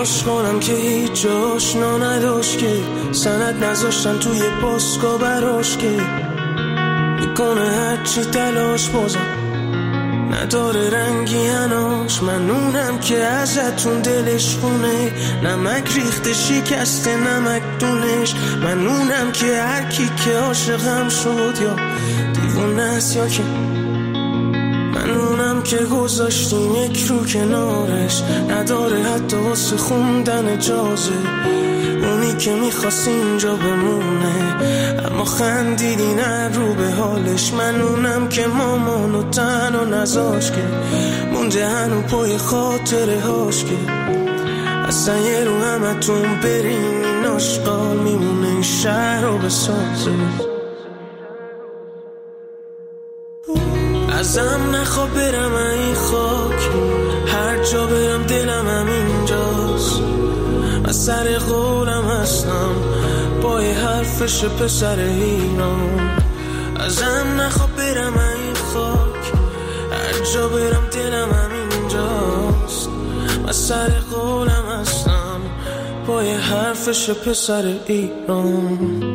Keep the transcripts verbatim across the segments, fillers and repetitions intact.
عشقانم که هیچ آشنا نداشت که سند نذاشتن توی پاسکا براش که میکنه هرچی تلاش بازم نداره رنگی هناش. من اونم که ازتون دلش خونه نمک ریخته شکسته نمک دونش. من اونم که هر کی که عاشقم شد یا دیوونه است یا که من اونم که گذاشتیم یک رو کنارش نداره حتی واسه خوندن اجازه. اونی که میخواست اینجا بمونه اما خندیدی نه رو به حالش. من اونم که مامانو تنها نذاش که مونده هنو پای خاطره هاش که اصلا یه رو همتون برین این آشقال میمونه این شهر رو بسازه. ازم نخواه برم این خاک هر جا برم دلم هم اینجاست. من سر قولم هستم پای حرفش پسر ایران. ازم نخواه برم این خاک هر جا برم دلم هم اینجاست. من سر قولم هستم پای حرفش پسر ایران.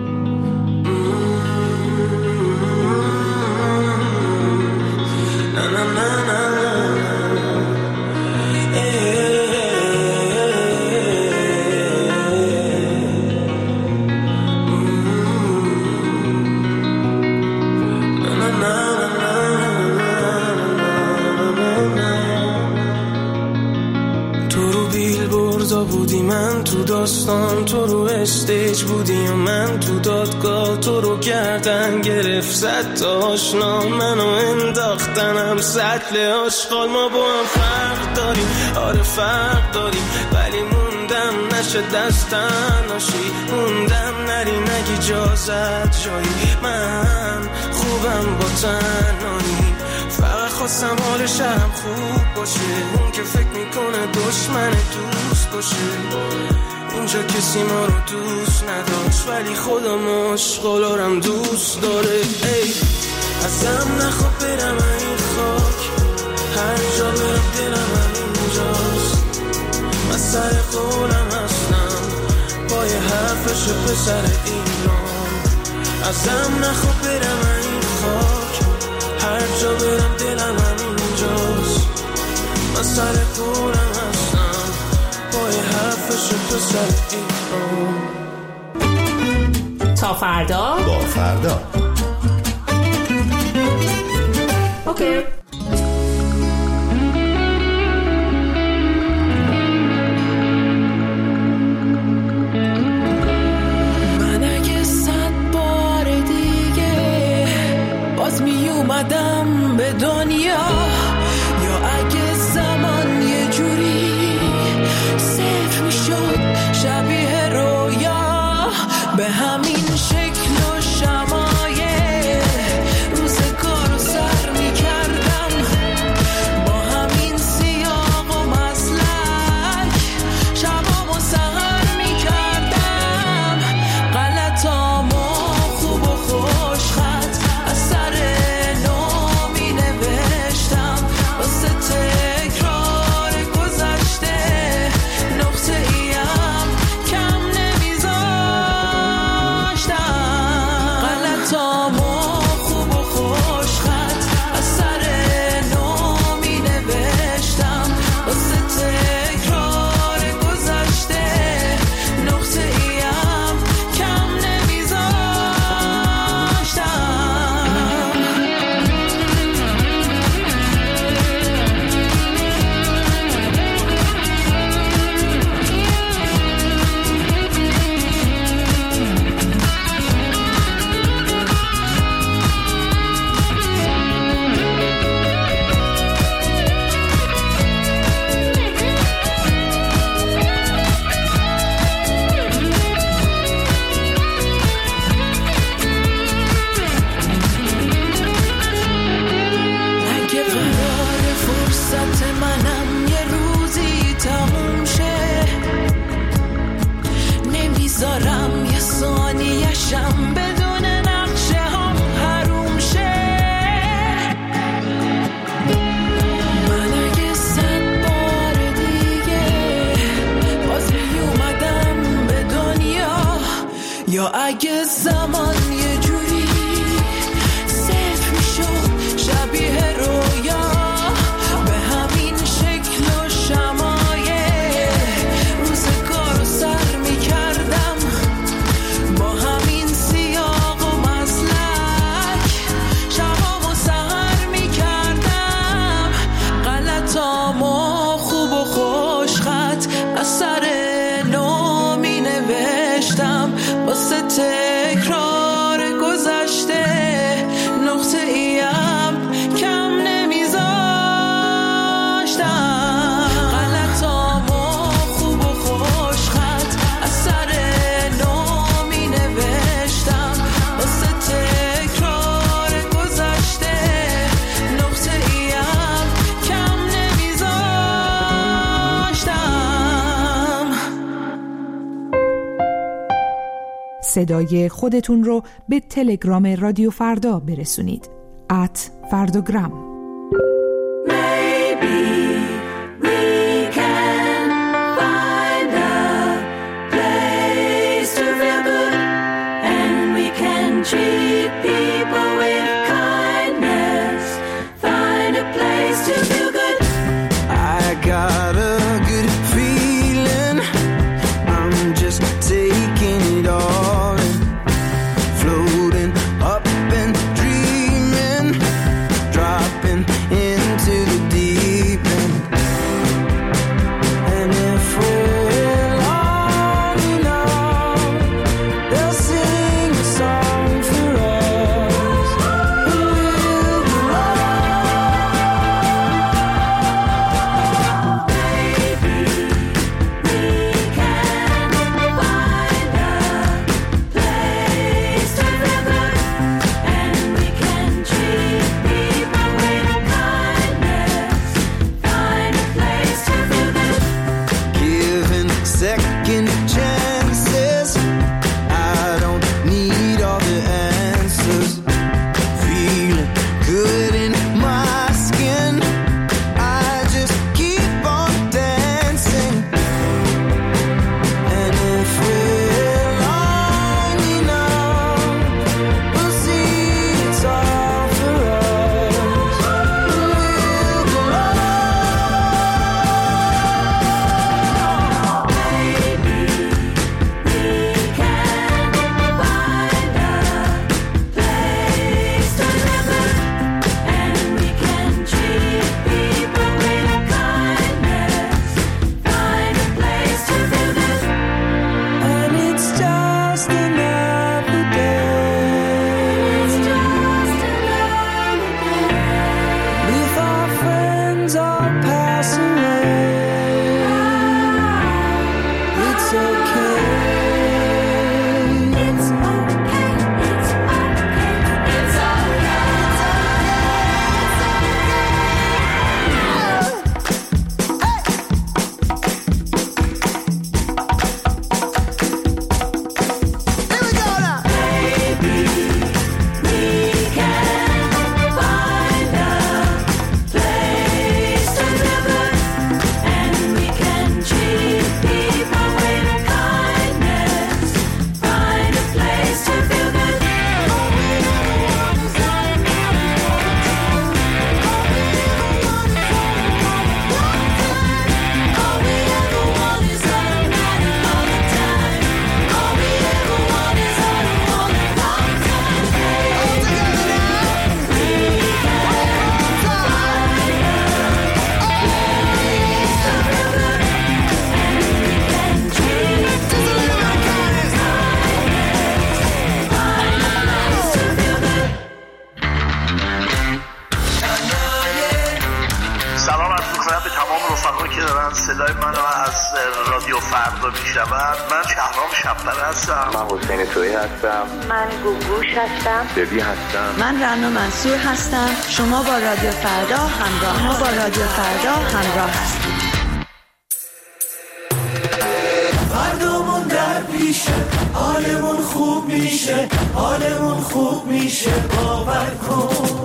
بودی من تو داستان تو رو استیج بودی و من تو دادگاه تو رو گردن گرفت زد تا آشنا منو انداختنم سطل آشغال. ما با هم فرق داریم آره فرق داریم ولی موندم نشه دستن ناشی موندم نری نگی اجازت جایی. من خوبم با تنهایی فقط خواستم حالش هم خوب باشه. اون که فکر میکنه دشمن دوست باشه اینجا کسی ما رو دوست نداشت ولی خودم عشقالارم دوست داره. ای ازم نخواه برم این خاک هر جا برم دلم هم اینجاست. من سر قولم هستم پای حرفش پسر ایران. ازم نخواه برم این خاک هر جا برم دلم هم اینجاست. من سر قولم هستم پای حرفش پسر ایران. تا فردا با فردا اوکی. من اگه صد بار دیگه باز می اومدم به دنیا یا اگه زمان یه جوری صفر می شد شبیه رویا به همین شکل و شمایه روزگار رو سر می کردم یا اگه زمان یه جوری صفر میشد شبیه رویا به همین شکل و شمایه روزگار رو سر میکردم با همین سیاق و مسلک شبام و سهر میکردم غلطام و خوب و خوش خط از سر نو می نوشتم واسه تکرار گذشته نقطه ایم کم نمیذاشتم غلطام و خوب و خوش خط از سر نو می نوشتم واسه تکرار گذشته نقطه ایم کم نمیذاشتم. صدای خودتون رو به تلگرام رادیو فردا برسونید. ات فرداگرام. صدای منو از رادیو فردا میشنون. من شهرام شب‌پر هستم. من حسین تویی هستم. من گوگوش هستم. دبی هستم. من رنا منصور هستم. شما با رادیو فردا همراه ما با رادیو فردا همراه هستید. فردامون در پیشه، حالمون خوب میشه، حالمون خوب میشه، باور کن.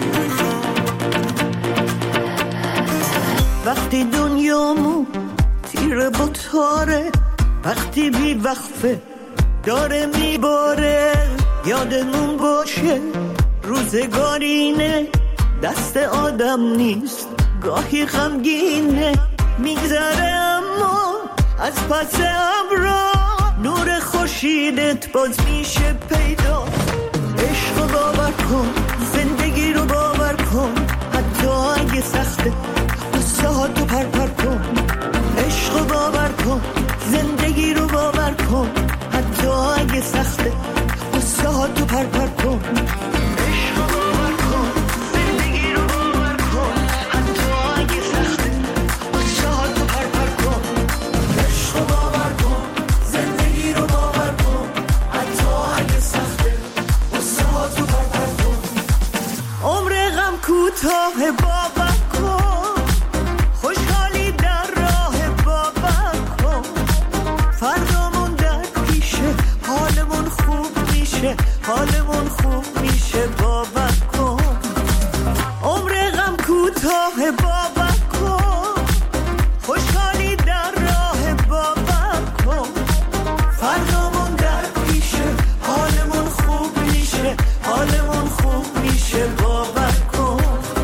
وقتی دنیامو داره بطاره وقتی بی وقفه داره میباره. یادمون باشه روزگارینه دست آدم نیست گاهی غمگینه. میگذره اما از پس ابرا نور خورشیدت باز میشه پیدا. عشق رو باور کن زندگی رو باور کن حتی اگه سخته قصه ها تو پر پر کن. عشق رو باور کن زندگی رو باور کن حتی اگه سخته قصه ها تو پر پر کن. عشق رو باور کن زندگی رو باور کن حتی اگه سخته قصه ها تو پر پر کن. عشق رو باور کن زندگی رو باور کن حتی اگه سخته قصه ها تو پر پر کن. عمر غم کوتاه باور کن خوشحالی در راه باور کن. فردامون در پیشه حالمون خوب میشه حالمون خوب میشه باور کن. عمر غم کوتاه باور کن خوشحالی در راه باور کن. فردامون در پیشه حالمون خوب میشه حالمون خوب میشه باور کن.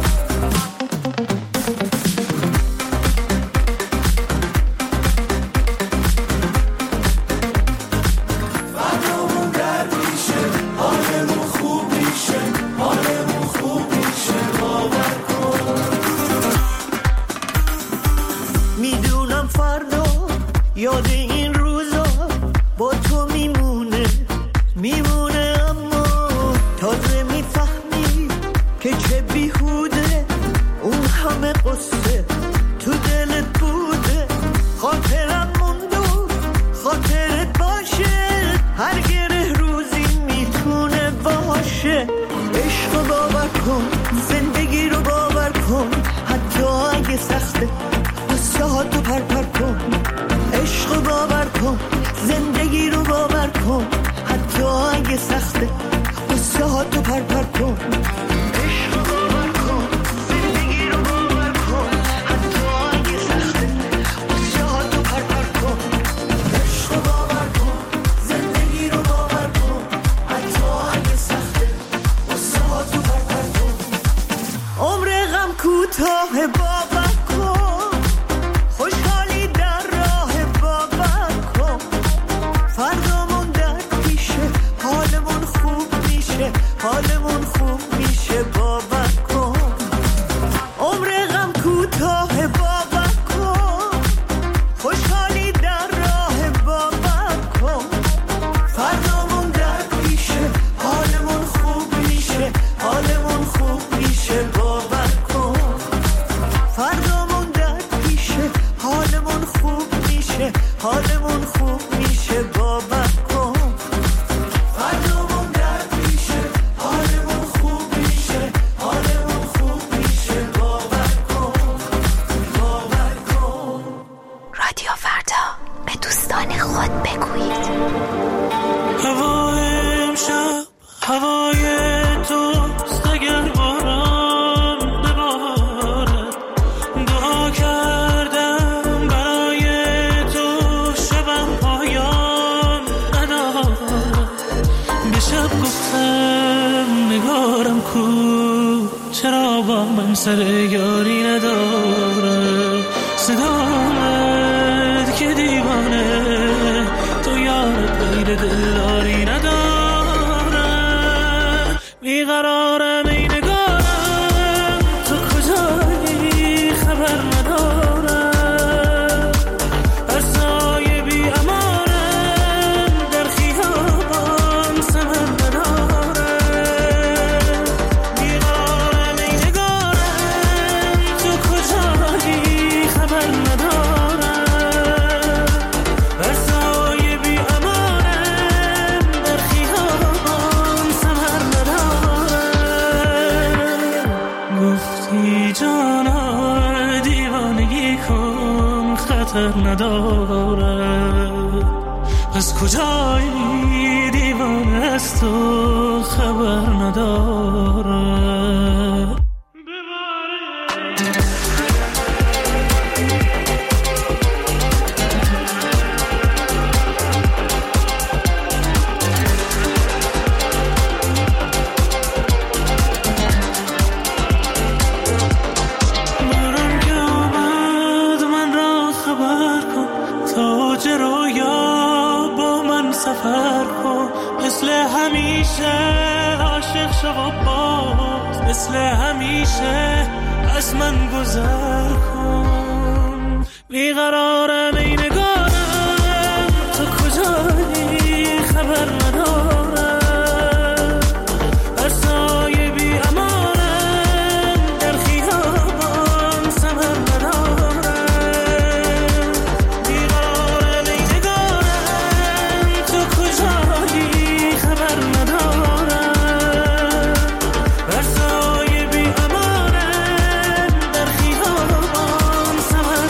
فردامون در پیشه حالمون خوب میشه حالمون خوب میشه باور کن. میدونم فردا یاد این روزا با تو میمونه میمونه اما تازه میفهمی که چه بیهوده اون همه قصه تو دلت بوده. خاطرم موندو خاطرت باشه هر گره روزی میتونه باشه. عشق رو باور کن زندگی رو باور کن حتی اگه سخته قصه ها تو پر پر کن. عشق رو باور کن زندگی رو باور کن حتی اگه سخته قصه ها تو پر پر کن. عشق رو باور کن زندگی رو باور کن حتی اگه سخته قصه ها تو پر پر کن. عشق رو باور کن زندگی رو باور کن حتی اگه سخته قصه ها تو پر پر کن. عمر غم کوتاه باور کن خوشحالی در راه باور کن. فردامون در پیشه حالمون خوب میشه حالمون خوب میشه باور کن. عمر غم کوتاه باور کن خوشحالی در راه باور کن. فردامون در پیشه حالمون خوب میشه حالمون خوب میشه باور کن. فردامون در پیشه حالمون خوب میشه حالمون خوب میشه باور کن. فردامون در پیشه حالمون خوب میشه حالمون خوب میشه باور کن باور کن. رادیو فردا به دوستان خود بگویید. هوای امشب هوای توست اگر باران ببارد. دعا کردم برای تو شبم پایان ندارد. به شب گفتم نگارم کو چرا با من سر یاری ندارد. صدا آمد که دیوانه تو یارت غیر دلداری ندارد. بیقرارم ای نگارم تو کجایی خبر ندارم. هر سایه بی امانم در خیابان ثمر ندارم. بیقرارم ای نگارم تو کجایی خبر ندارم. هر سایه بی امانم در خیابان ثمر ندارم. گفتی جانا دیوانگی کن خطر ندارد. از کجایی دیوانه است تو خبر ندارد. باز مثل همیشه از من گذر کن. بیقرارم ای نگارم تو کجایی خبر ندارم، بر سایه بی امانم در خیابان ثمر ندارم. بیقرارم ای نگارم تو کجایی خبر ندارم، بر سایه بی امانم در خیابان ثمر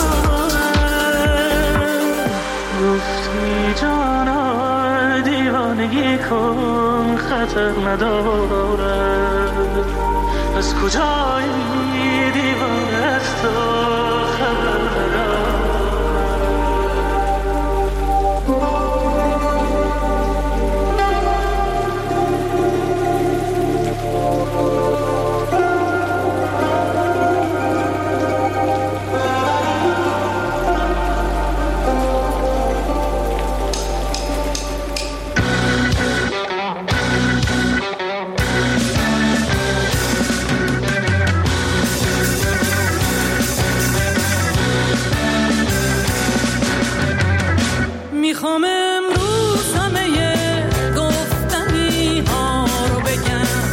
ندارم. گفتی جانا دیوانگی کن خطر ندارد، از کجایی دیوانه از تو خبر ندارد. میخوام امروز همه گفتنی ها رو بگم،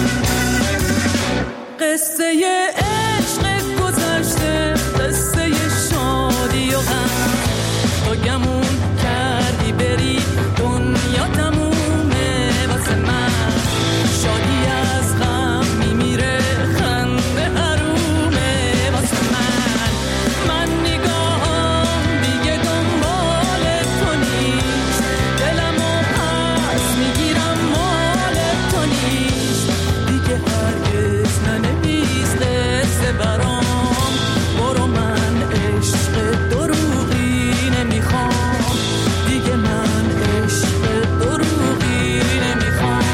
قصه عشق گذشته، قصه شادی و غم. تو گمون کردی بری دنیا تمومه واسه من، شادی از غم میمیره خنده حرومه واسه من. من نگاهم دیگه دنبال تو نیست، دلمو پس میگیرم مال تو نیست، دیگه هرگز ننویس قصه برام. برو من عشق دروغی نمیخوام، دیگه من عشق دروغی نمیخوام.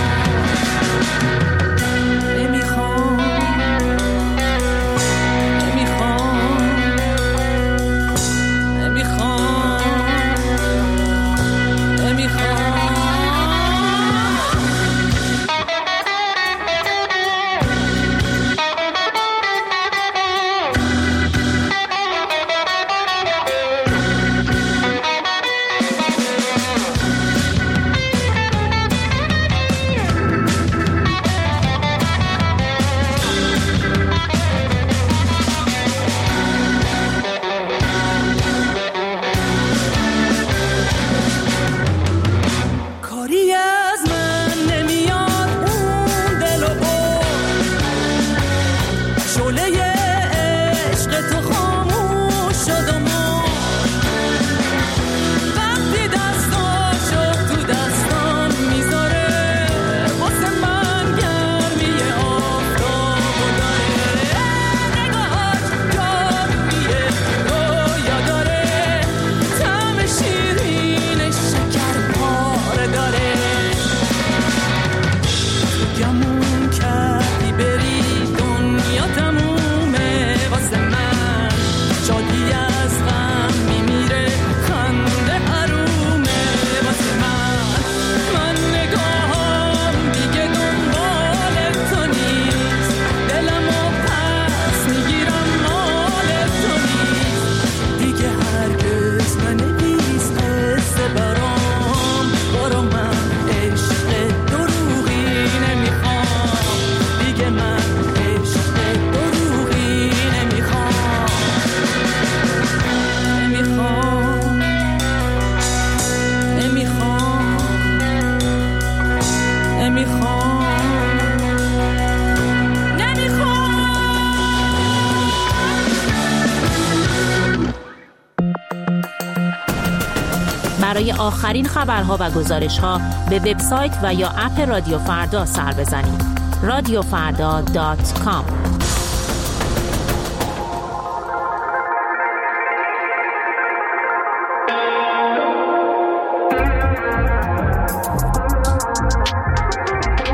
نمیخوام نمیخوام نمیخوام نمیخوام. کاری از من نمیاد اون دل و برد، شعله عشق تو خاموش شد و مرد. وقتی دستاشو تو دستان میذاره واسه من گرمی آفتاب و داره، نگاهاش جادویه رویا داره، طعم شیرین شکر پاره داره. گمون کردی بری دنیا تمومه واسه من، شادی از غم میمیره خنده حرومه واسه من. من نگاهم دیگه دنبال تو نیست، دلمو پس میگیرم مال تو نیست، دیگه هرگز ننویس قصه برام. برو من عشق دروغی نمیخوام، دیگه من عشق دروغی نمیخوام. نمیخوام نمیخوام نمیخوام نمیخوام. برای آخرین خبرها و گزارش‌ها به وبسایت و یا اپ رادیو فردا سر بزنید. رادیو فردا دات کام.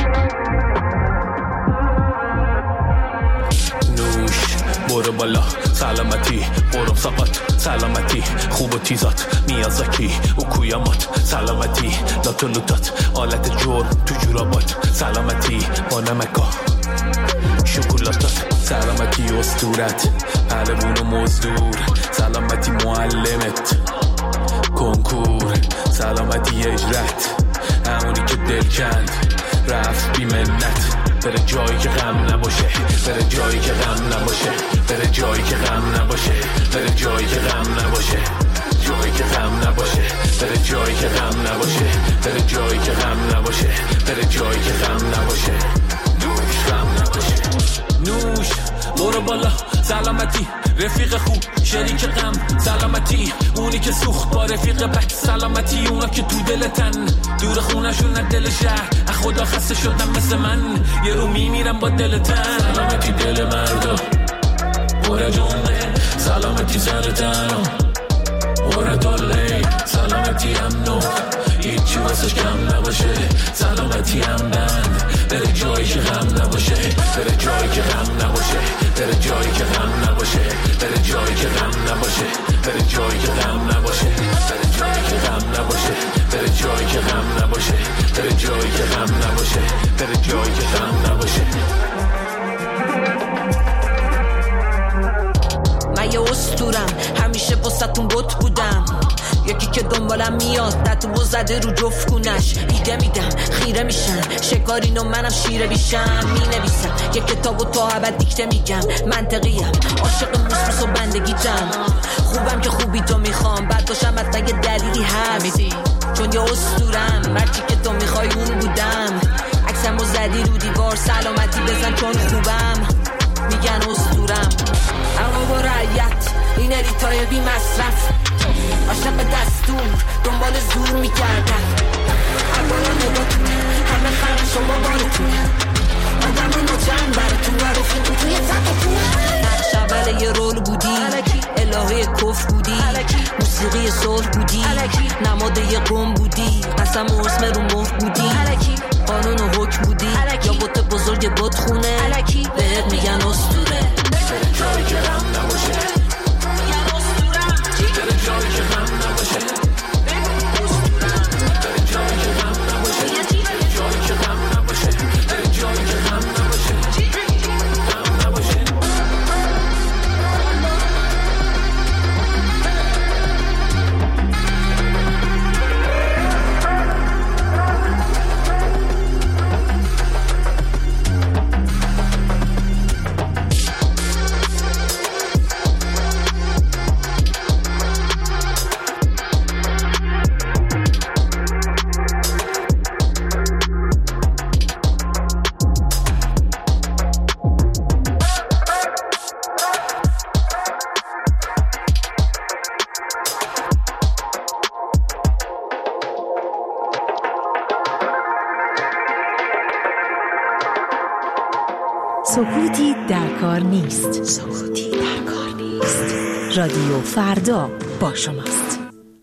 نوش برو بالا سلامتی قرم ساقات سلامتی خوب و تیزات میازاکی اوکویامات سلامتی لاتو لوتات آلت جرم تو جورابات سلامتی با نمکا شکلاتات سلامتی استورت پهلوون و مزدور سلامتی معلمت کنکور سلامتی اجرت همونی که دل کند رفت بی منت بره جایی که غم نباشه بره جایی که غم نباشه بره جایی که غم نباشه بره جایی که غم نباشه جایی که غم نباشه بره جایی که غم نباشه بره جایی که غم نباشه بره جایی که غم نباشه نوش غم نباشه نوش برو بالا سلامتی رفیق خوب شریک غم سلامتی اونی که سوخت با رفیق بد سلامتی اونا که تو دلتن دور خونشون نه دل شهر از خدا خسته شدم مثل من یه رو میمیرم با دلتن سلامتی دل مردا برا جونه سلامتی سرتنو برا دله سلامتی امنو هیچی واسش کم نباشه سلامتی هم بند بره جایی که غم نباشه بره جایی که غم نباشه بره جایی که غم نباشه بره جایی که غم نباشه بره جایی که غم نباشه بره جایی که غم نباشه بره جایی که غم نباشه بره جایی که غم نباشه بره جایی که غم نباشه من یه اسطورم همیشه واسه‌تون بت بودم یکی که دنبالم میاد تتو زده رو جفت کونش ایده میدم خیره میشن شکارین و منم شیره بیشم مینویسم یه کتابو تا ابد دیکته میگم منطقیم عاشق موسوس و بندگیتم خوبم که خوبی تو میخوام بعد باشم حتی یه دلیلی هست چون یه اسطورم مرچی که تو میخوای اون بودم عکسمو زدی رو دیوار سلامتی بزن چون خوبم میگن اسطورم اما با رعیت این اریتای بی مصرف عاشق دستور دنبال زور میکردن اگران نگاتون همه خرم شما بارتون آدم نجم براتون و رفیقون توی تقتون نقش اول یه رول بودی الهه کف بودی موسیقی صلح بودی نماد یه قوم بودی قسم و اسم رو مهر بودی قانون و حکم بودی یا بوت بزرگ بوت خونه بهت میگن اسطوره جایی که غم نباشه جایی که غم نباشه بره جایی که غم نباشه جایی که غم نباشه بره جایی که غم نباشه غم نباشه سکوتی در کار نیست. سکوتی در کار نیست. رادیو فردا با شماست.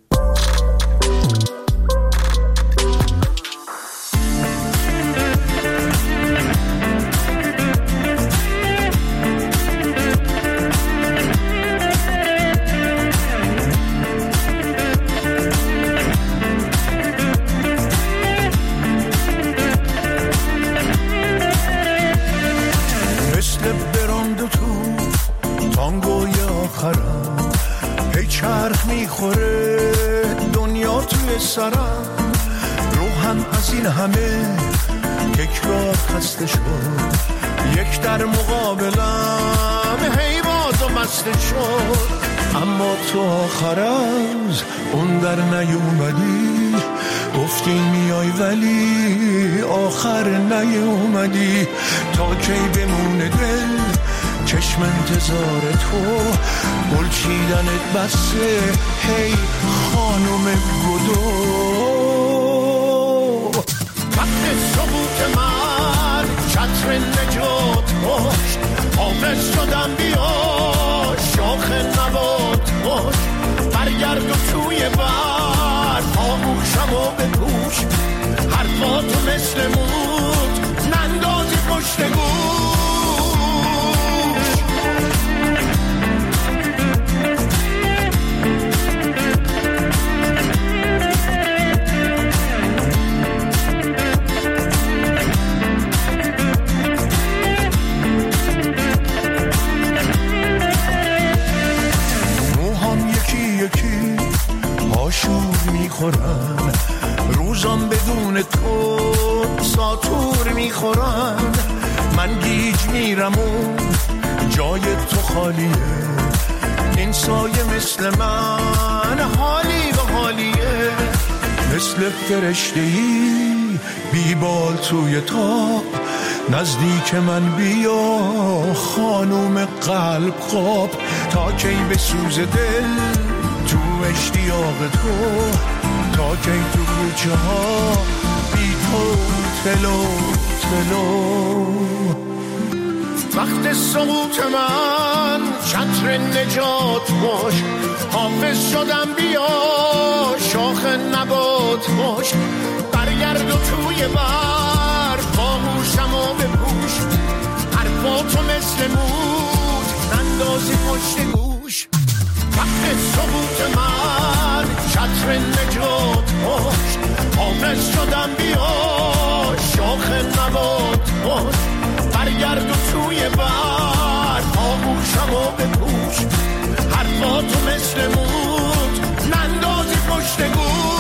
روحم از این همه تکرار خسته شد یک در مقابلم هی باز و مسته شد اما تو آخر از اون در نیومدی گفتی میای ولی آخر نیومدی تا کی بمونه دل چشم انتظار تو گل چیدنت بسه هی خانم گدو وقت سقوط من چتر نجات باش حافظ شدم بیا شاخ نبات باش برگرد و توی بر آموشم و بپوش حرفاتو مثل موت نندازی پشت گوش تو ساتور میخورن، من گیج میرم و جای تو خالیه، این سایه مثل من حالی به حالیه، مثل فرشته‌ای بیبال توی تاب، نزدیک من بیا خانوم قلب خواب، تا کی به سوز دل تو اشتیاق تو، تا کی تو کوچه ها بی تو تلو تلو. وقت سقوط من چتر نجات باش، حافظ شدم بیا شاخ نبات باش، برگرد و توی بر باهوشم و بپوش، حرفاتو مثل مود نندازی پشت گوش. وقت سقوط من چتر نجات باش، حافظ شدم بیا شاخ نبات باش، برگرد و توی بر آغوشم و بپوش، حرفاتو مثل مود نندازی پشت گوش.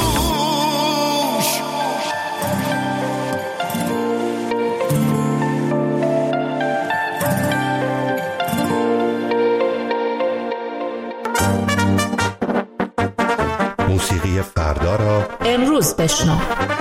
موسیقی فردا را امروز بشنو.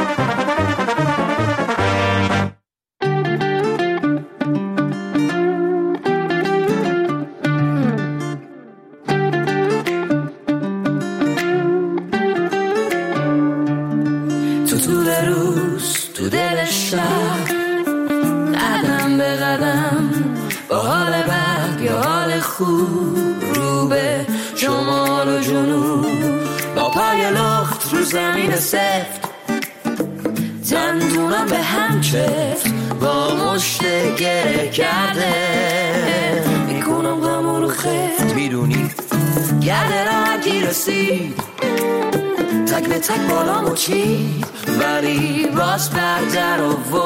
زمین سفت دندونم به هم چفت، با مشت گره کرده میکنم غمو رو خفت، میدونی گرده راحتی رسید تک به تک بالامو چید، ولی باز بردر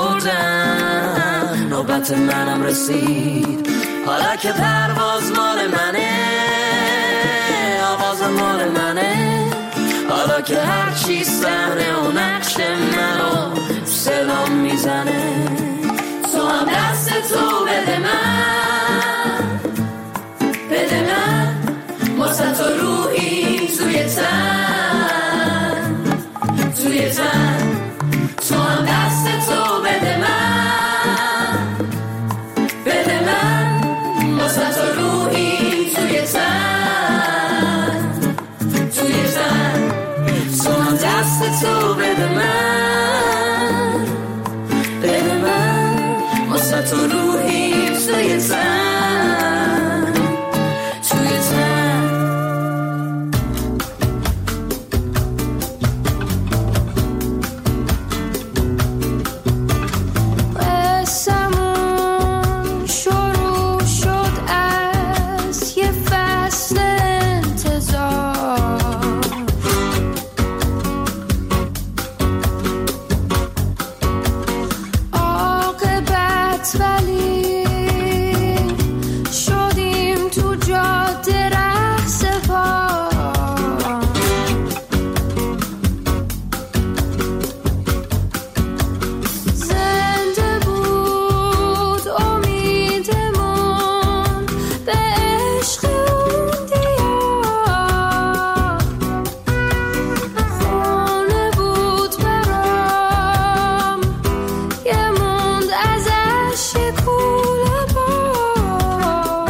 آوردن نوبت منم رسید، حالا که پرواز مال منه آواز مال منه، حالا که هر چی سمنه و نقش منو سلام میزنه، تو هم دست تو بده من بده من واسه تو روحی توی تن توی تن، تو هم دست تو بده من بده من واسه تو روحی توی تن توی تن، دست تو بده من بده من واسه تو روحی توی تن توی تن. قسمون شروع شد از یه فصل انتظار، ولی شدیم تو جاده رقص پا، زنده بود امیدمون به عشق اون دیار، خانه بود برام یه موند ازش یه کوله بار،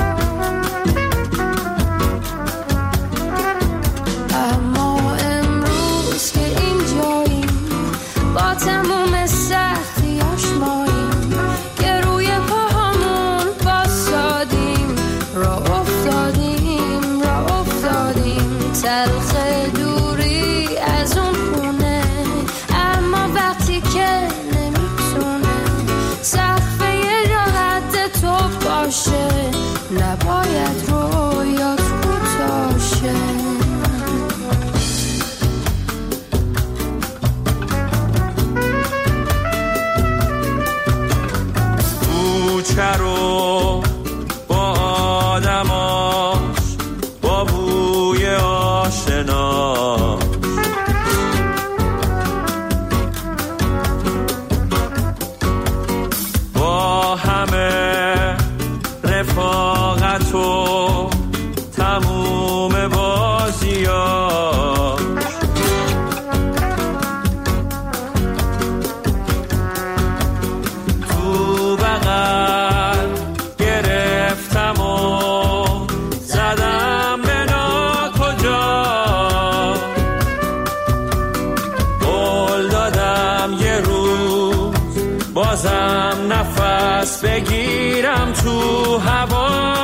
اما امروز که اینجاییم با تموم سختیاش ماییم، که روی پاهامون باسادیم را افتادیم را افتادیم، تلخ دوری از اون خونه، اما وقتی که نمیتونه سقف یه جا حد تو باشه، نباید رویات کوتاشه. کوچه رو با آدماش با بوی آشنا، دست بگیرم تو هوا.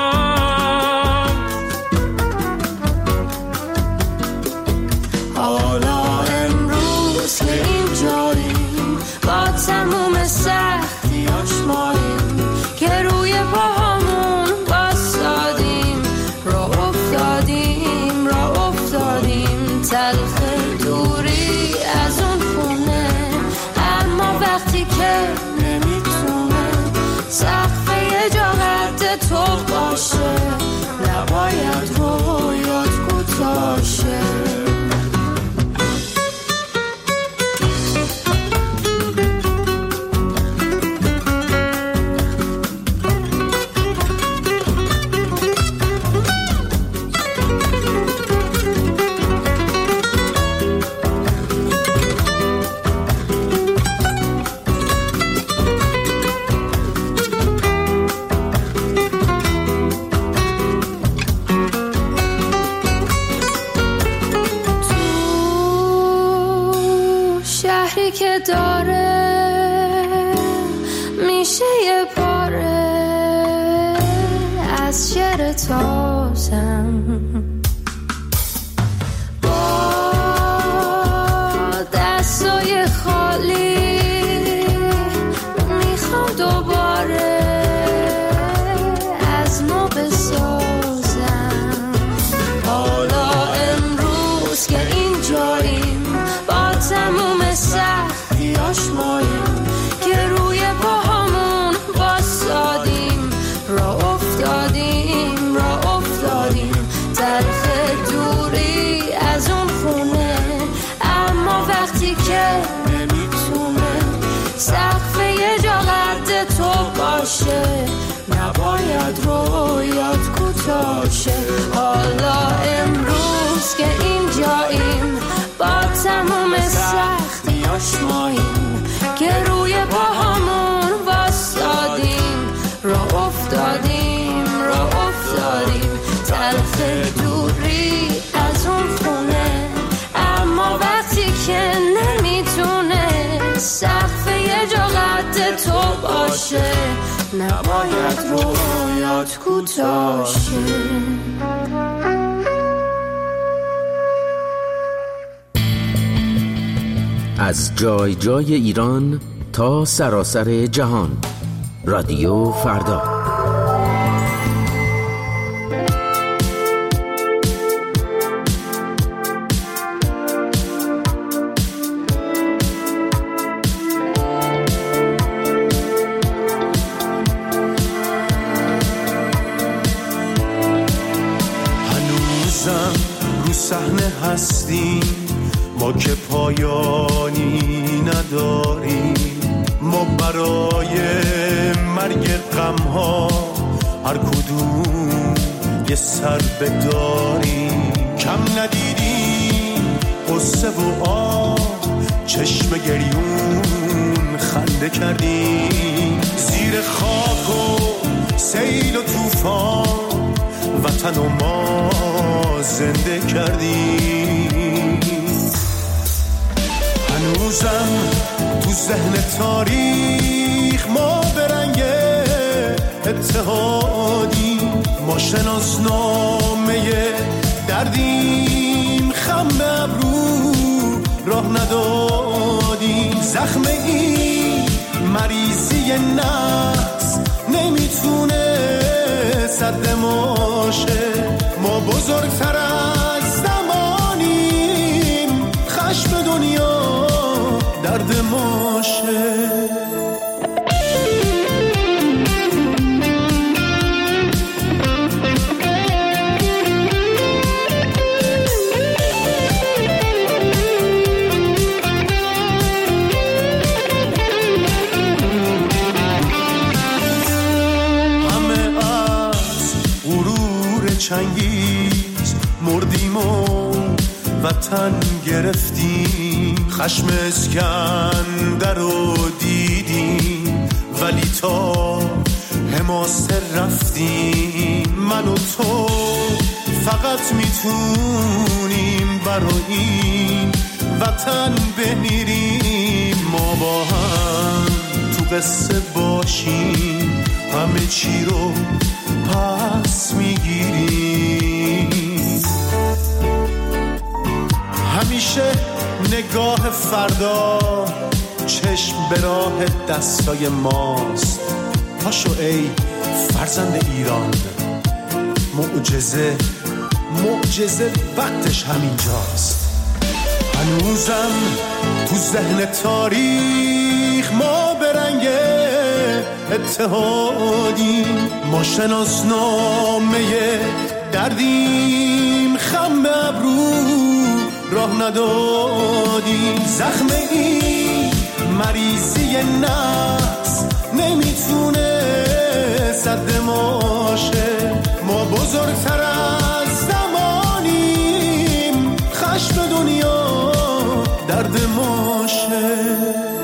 حالا امروز که اینجاییم با تموم سختیاش ماییم که روی پاهامون بایستادیم، راه افتادیم راه افتادیم تلخ دوری از اون خونه، اما وقتی که نمیتونه سقف یه جا قد تو باشه نباید رویات کوتاشه. که داره میشه یه پاره از شعر تازم، با دستای خالی میخوام دوباره از نو بسازم. حالا امروز که اینجاییم با تموم سختیاش ماییم که روی پاهامون بایستادیم، راه افتادیم راه افتادیم تلخ دوری از اون خونه، اما وقتی که نمیتونه سقف یه جا قد تو باشه نباید رویات کوتاشه. حالا امروز که اینجاییم با تموم سختیاش ماییم که روی پاهامون واسادیم، راه افتادیم راه افتادیم تلخ دوری از اون خونه، اما وقتی که نمیتونه سقف یه جا قد تو باشه نباید رویات کوتاشه. از جای جای ایران تا سراسر جهان، رادیو فردا. هنوزم رو صحنه هستیم ما که پایانی نداریم، ما برای مرگ غم‌ها هر کدوم یه سر بداریم، کم ندیدیم قصه و آه چشم گریون خنده کردیم، زیر خاک و سیل و طوفان وطن و ما زنده کردیم. هنوزم تو ذهن تاریخ ما به رنگ اتحادی، ما شناسنامه دردیم، خم ابرو راه ندادیم، زخم این مریضی نفس نمیتونه سد ماشه، ما بزرگتر از زمانیم، خشم دنیا درد ماشه. همه از غرور چنگیز مردیم و وطن گرفتیم، خشم اسکندر رو دیدیم ولی تا حماسه رفتیم، من و تو فقط میتونیم برای این وطن بمیریم، ما با هم تو قصه باشیم، همه چی رو پس میگیری. همیشه نگاه فردا چشم به راه دستای ماست. پاشو ای فرزند ایران، معجزه معجزه وقتش همینجاست. هنوزم تو ذهن تاریخ ما به رنگ اتحادیم، ما شناسنامه دردیم، خم به ابرو راه ندادیم. زخم این مریضی نفس نمیتونه سد ما شه، ما بزرگتر از زمانیم، خشم دنیا درد ما شه.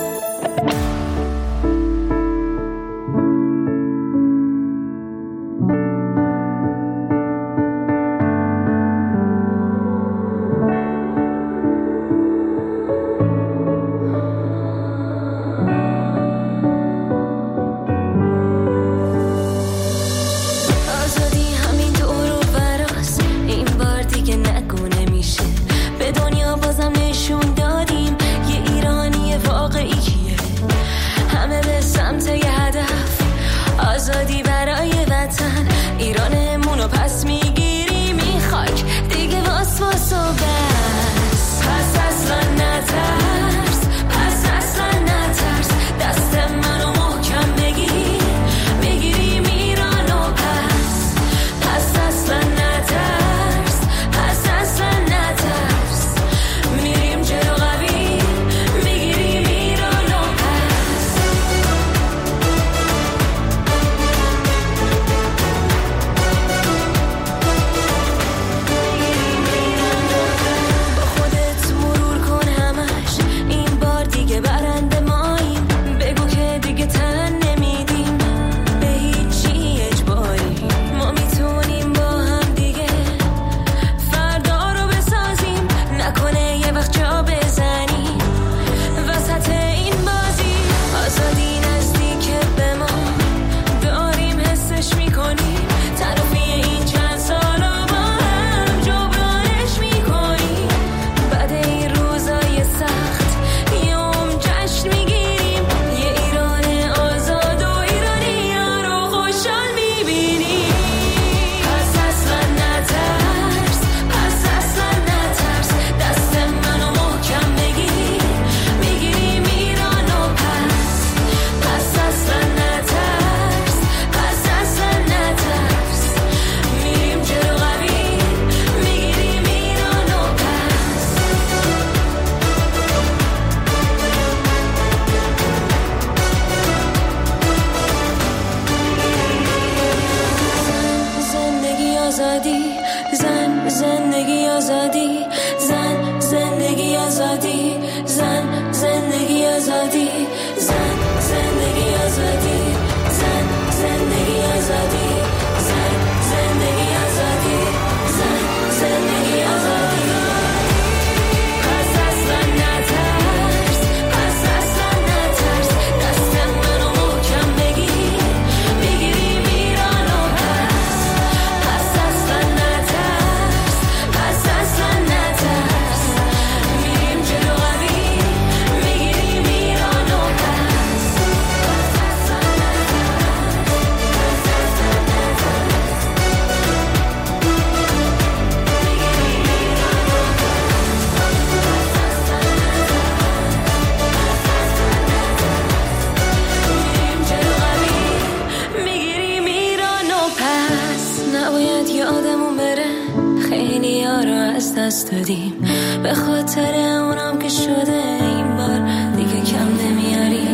به خاطر اونم که شده این بار دیگه کم نمیاری.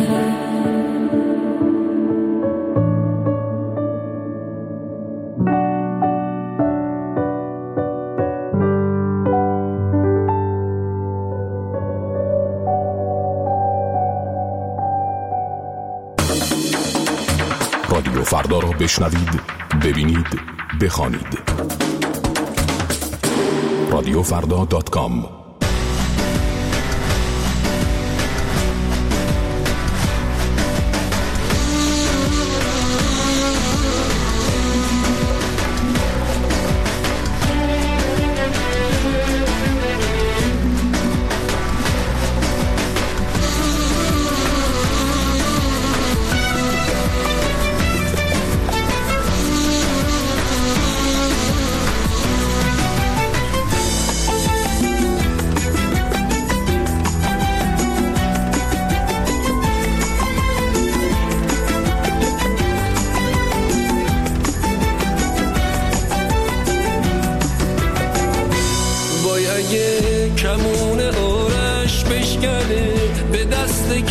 رادیو فردا را بشنوید، ببینید، بخوانید. رادیو فردا دات کام.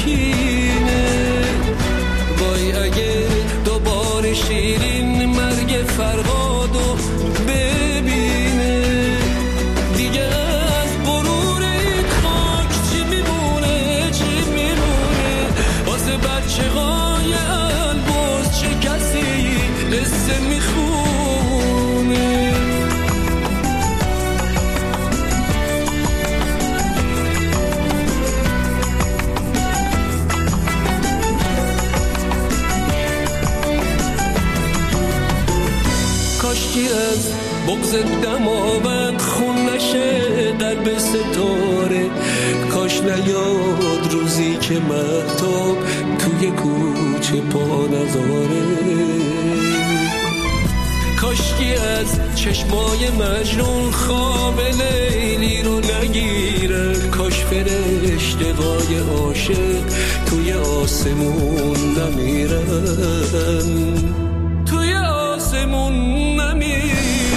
کینه. وای اگه دوباره شیرین مرگ فرهادو ببینه، دیگه از غرور این خاک چی میمونه، چی میمونه واسه بچه های البرز، چه کسی قصه میخونه. کاشکی از بغض دماوند خون نشه قلب ستاره، کاش نیاد روزی که مهتاب توی کوچه پا نذاره. کاشکی از چشمای مجنون خواب لیلی رو نگیره، کاش فرشته‌های عاشق توی آسمون نمیرن، توی آسمون نمیرن.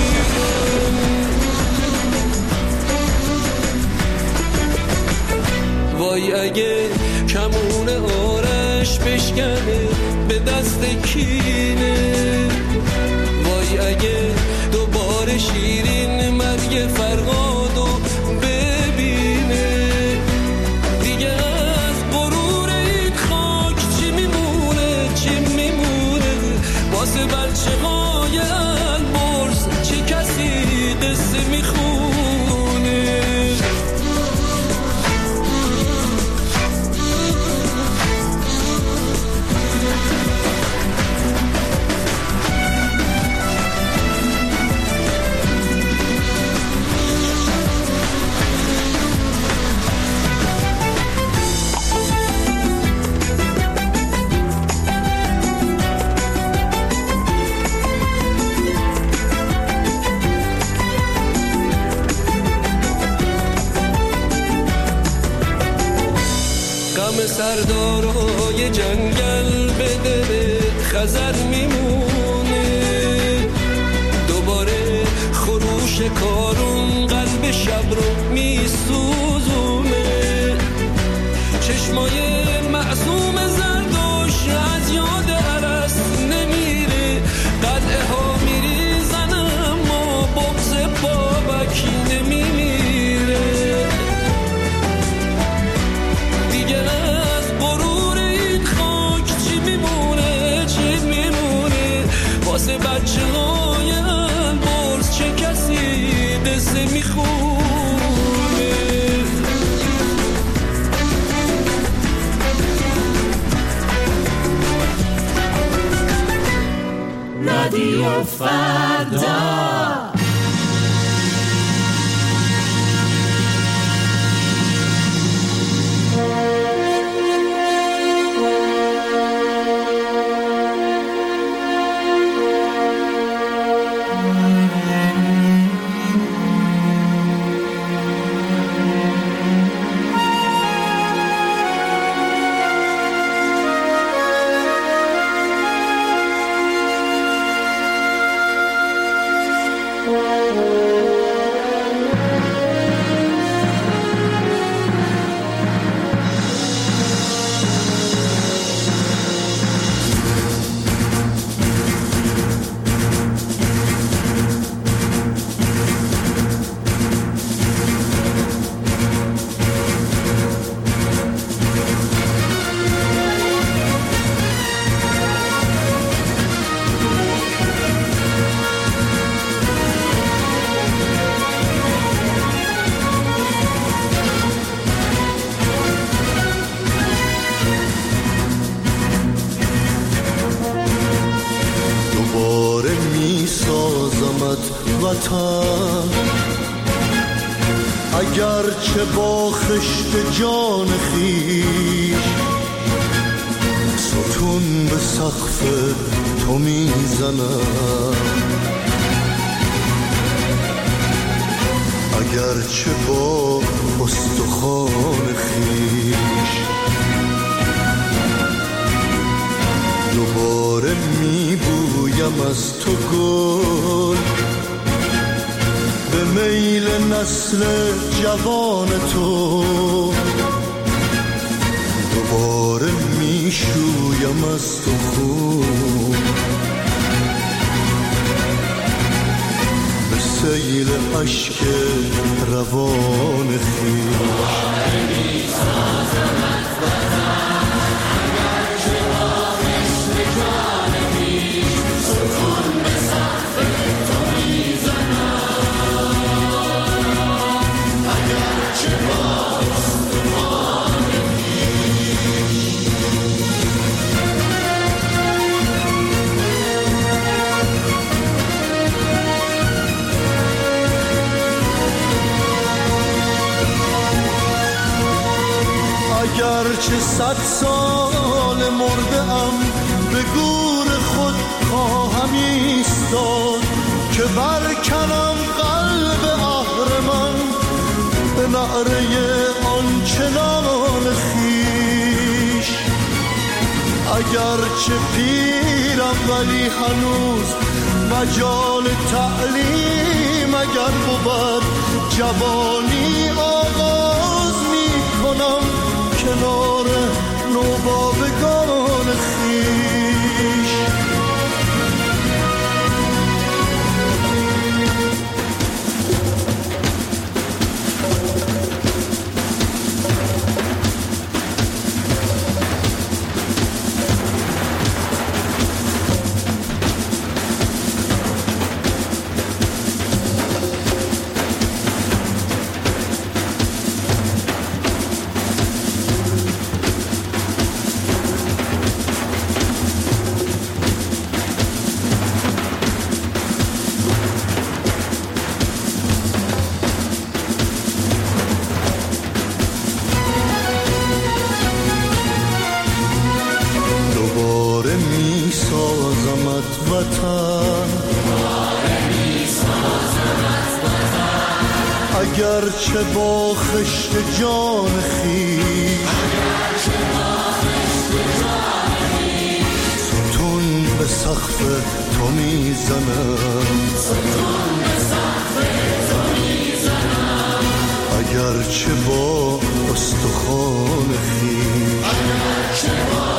وای اگه کمون آرش بشکنه به دست کینه، وای اگه دوباره شیرین مرگ فرهادو ببینه، دیگه از غرور این خاک چی میمونه، چی میمونه واسه بچه های البرز، چه کسی قصه میخونه. سردارای جنگل به دل خزر میمونه، دوباره خروش کارون قلب شب رو میسوزونه. چشمای معصوم زردوش از یاد عرس نمیره، قلعه ها میریزن اما بغض بابک نمیمیره. دیگه از غرور این خاک چی میمونه، چی میمونه واسه بچه های البرز، چه کسی قصه میخونه. رادیو فردا. اگرچه با خشت جان خویش ستون به سقف تو میزنم، اگرچه با استخوان خویش دوباره میبویم از تو گل، به میل نسل جوان تو دوباره میشویم از تو خون، به سیل عشق روان خویش. اگرچه صد سال مرده ام به گور خود خواهم ایستاد، که برکنم قلب اهرمن به نعره آنچنان خویش. اگرچه پیرم ولی هنوز مجال تعلیم اگر بود، جوانی آغاز می کنم کنار نوباوگان خویش. اگرچه با خشت جان خویش ستون به سقف تو میزنم، اگرچه با استخوان خویش